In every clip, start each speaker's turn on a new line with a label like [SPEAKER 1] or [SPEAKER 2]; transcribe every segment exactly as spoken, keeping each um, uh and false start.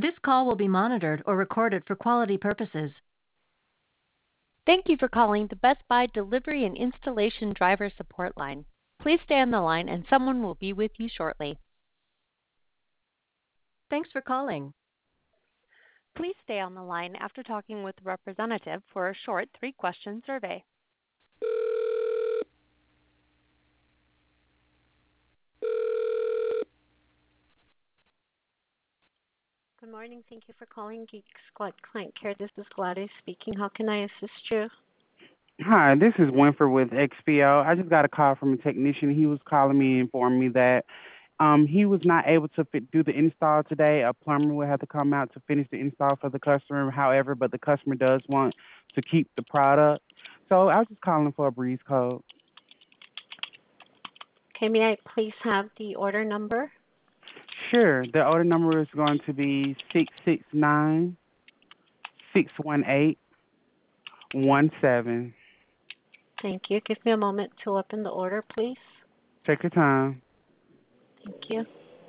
[SPEAKER 1] This call will be monitored or recorded for quality purposes.
[SPEAKER 2] Thank you for calling the Best Buy Delivery and Installation Driver Support Line. Please stay on the line and someone will be with you shortly.
[SPEAKER 1] Thanks for calling.
[SPEAKER 2] Please stay on the line after talking with a representative for a short three-question survey. Good morning. Thank you for calling Geek Squad Client Care. This is Gladys speaking. How can I assist you?
[SPEAKER 3] Hi, this is Winford with X P O. I just got a call from a technician. He was calling me and informing me that um, he was not able to fit, do the install today. A plumber will have to come out to finish the install for the customer. However, but the customer does want to keep the product. So I was just calling for a breeze code.
[SPEAKER 2] Okay, may I please have the order number?
[SPEAKER 3] Sure. The order number is going to be six six nine, six one eight, one seven.
[SPEAKER 2] Thank you. Give me a moment to open the order, please.
[SPEAKER 3] Take your time.
[SPEAKER 2] Thank you.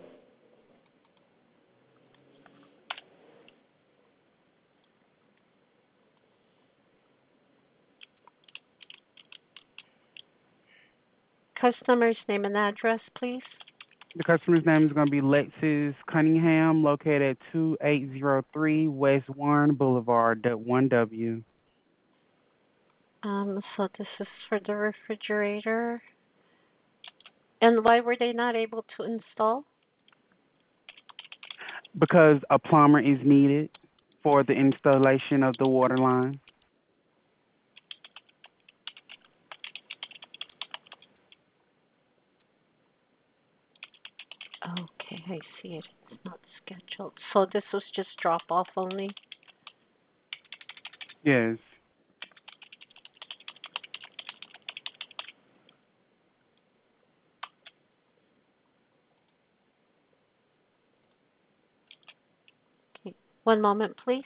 [SPEAKER 2] Customer's name and address, please.
[SPEAKER 3] The customer's name is going to be Lexus Cunningham, located at two eight zero three West Warren Boulevard, one W.
[SPEAKER 2] Um, so this is for the refrigerator. And why were they not able to install?
[SPEAKER 3] Because a plumber is needed for the installation of the water line.
[SPEAKER 2] Okay, I see it. It's not scheduled. So this was just drop off only?
[SPEAKER 3] Yes.
[SPEAKER 2] Okay. One moment, please.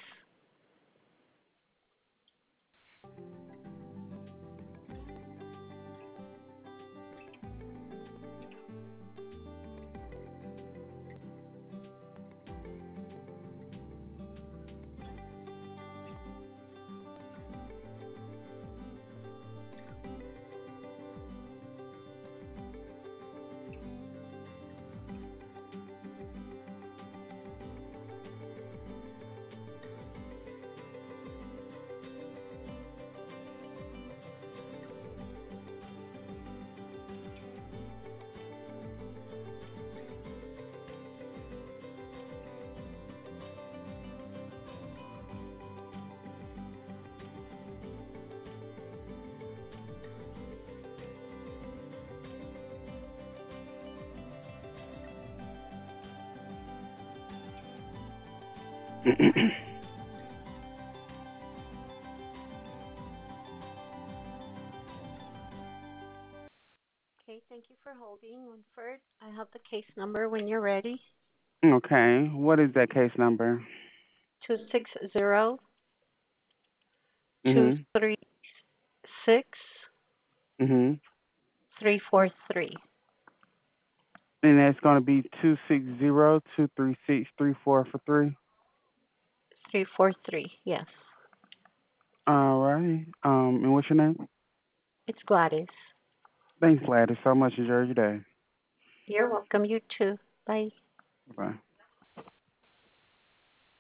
[SPEAKER 2] Okay, thank you for holding, Winford. I have the case number when you're ready.
[SPEAKER 3] Okay. What is that case number?
[SPEAKER 2] Two six zero two
[SPEAKER 3] Mhm.
[SPEAKER 2] three six
[SPEAKER 3] Mhm.
[SPEAKER 2] three four three.
[SPEAKER 3] And that's going to be two six zero two three six three four for three.
[SPEAKER 2] Three four three. Yes.
[SPEAKER 3] All right. Um, and what's your name?
[SPEAKER 2] It's Gladys.
[SPEAKER 3] Thanks, Gladys, so much. Enjoy your day.
[SPEAKER 2] You're welcome. You too. Bye.
[SPEAKER 3] Bye.